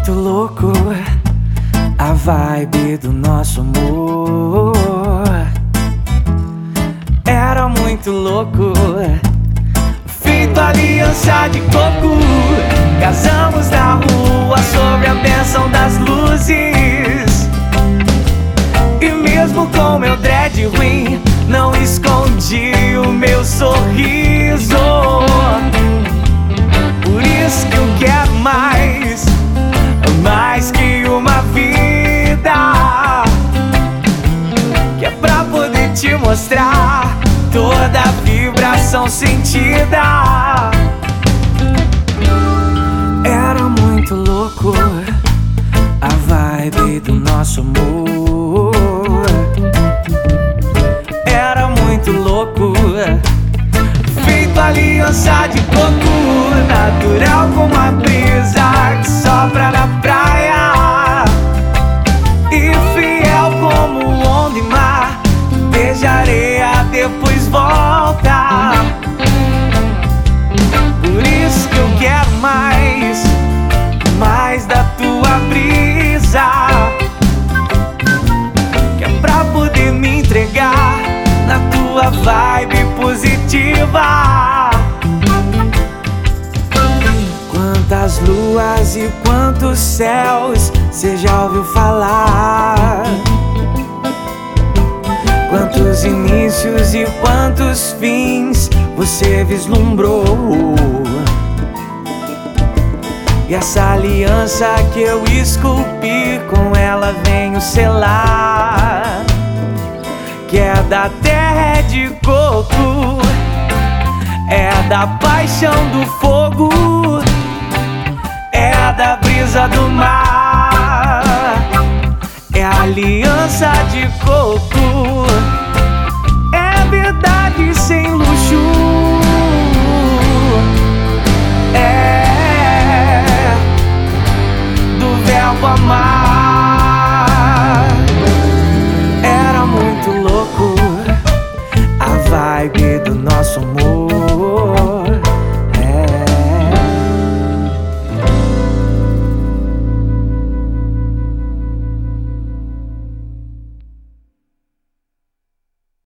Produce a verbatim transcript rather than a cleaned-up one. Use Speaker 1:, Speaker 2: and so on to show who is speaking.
Speaker 1: muito louco a vibe do nosso amor. Era muito louco, feito aliança de coco. Casamos na rua sobre a bênção das luzes. E mesmo com meu dread ruim, não escondi o meu sorriso. Por isso que eu quero mais, mais que uma vida, que é pra poder te mostrar toda a vibração sentida. Era muito louco a vibe do nosso amor. Era muito louco, feito aliança de coco, natural como a brisa que sopra na praia, e fiel como onda e mar. Beija areia, depois volta. Por isso que eu quero mais, mais da tua brisa, que é pra poder me entregar na tua vibe positiva. Quantas luas e quantos céus cê já ouviu falar? Quantos inícios e quantos fins você vislumbrou? E essa aliança que eu esculpi, com ela venho selar, que é da terra, é de coco, é da paixão do fogo, é da brisa do mar, é a aliança de coco.